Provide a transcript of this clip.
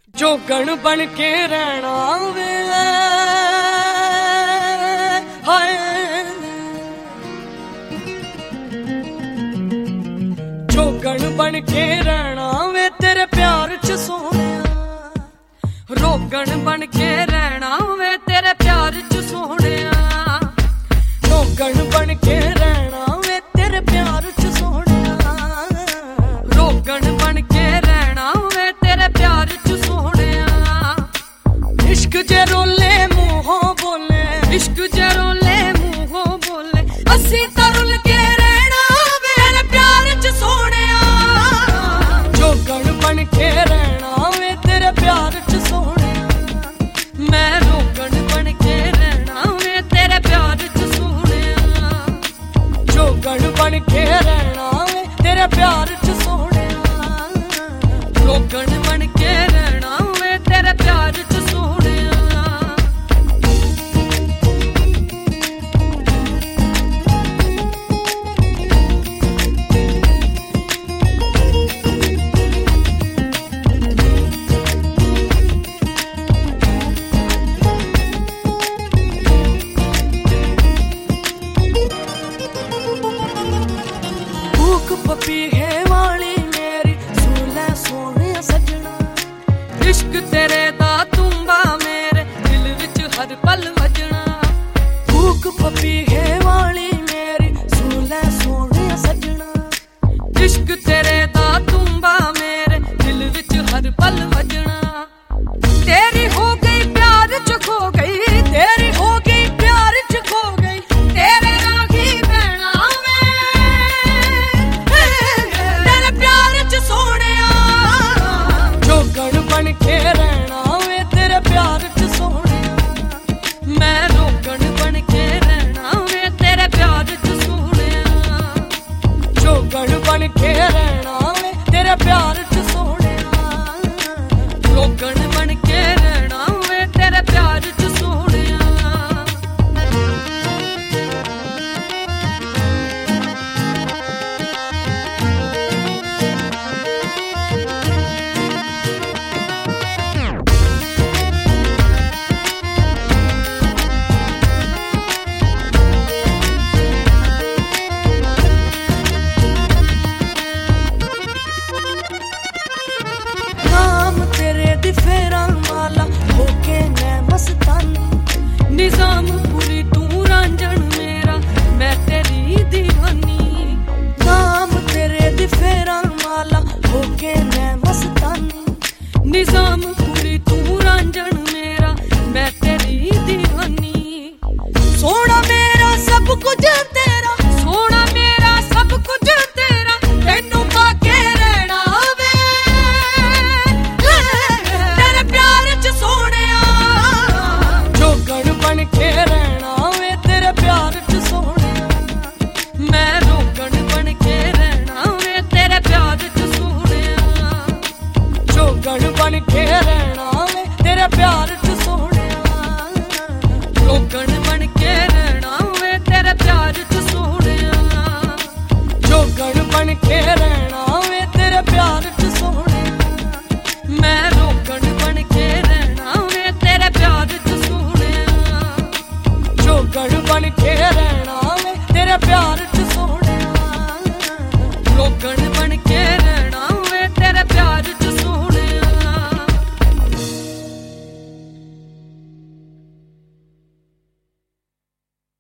जोगण बन के रहना वे हाय, जोगण बन के रहना वे तेरे प्यार च सोहणिया, रोगण बन के रहना वे तेरे प्यार च सोहणिया, रोगण बन के रहना वे तेरे प्यार च सोहणिया, रोगण बन के रहना वे तेरे प्यार च सोहणिया। इश्क जे रोले मुंहों बोले, इश्क जे रोले मुंहों बोले, असी तरुल के रहना वे तेरे प्यार च सोहणिया, जोगण बन के रहना वे तेरे प्यार च सोहणिया, मैं रोगण बन के रहना वे तेरे प्यार च सोहणिया, जोगण बन के रहना वे तेरे प्यार च सोहणिया, रोगण बन के रहना वे तेरे प्यार च सोहणिया। पपी है वाली मेरी सुले सोने सजना, इश्क तेरे दा तुम्बा मेरे दिल विच हर पल वजना, भूख पपी है वाली मेरी सुले सोने सजना, इश्क तेरे दा तुम्बा मेरे दिल विच हर पल वजना, तेरी हो गई प्यार च खो गई, तेरी हो गई प्यार च खो गई, तेरे रागी बहना जोगण बन के रहना वे तेरे प्यार च सोहणिया, मैं रोगण बन के रहना वे तेरे प्यार च सोहणिया, जोगण बन के रहना वे तेरे प्यार च सोहणिया, रोगण बन के रहना वे तेरे प्यार च सोहणिया। फेरा माला होके मैं मस्तानी, निजाम पूरी तू रांझण मेरा मैं तेरी दीवानी, नाम तेरे दी फेरा माला होके मैं मस्तानी, निजाम पूरी तू रांझण मेरा मैं तेरी दीवानी, सोना मेरा सब कुछ तेरा, सोना मेरा सब कुछ तेरा, तेनू पाके रहना बन के रहना वे तेरे प्यार च सोहणिया, मैं रोगण बन के रहना वे तेरे प्यार च सोहणिया, जोगण बन के रहना वे तेरे प्यार च सोहणिया, रोगण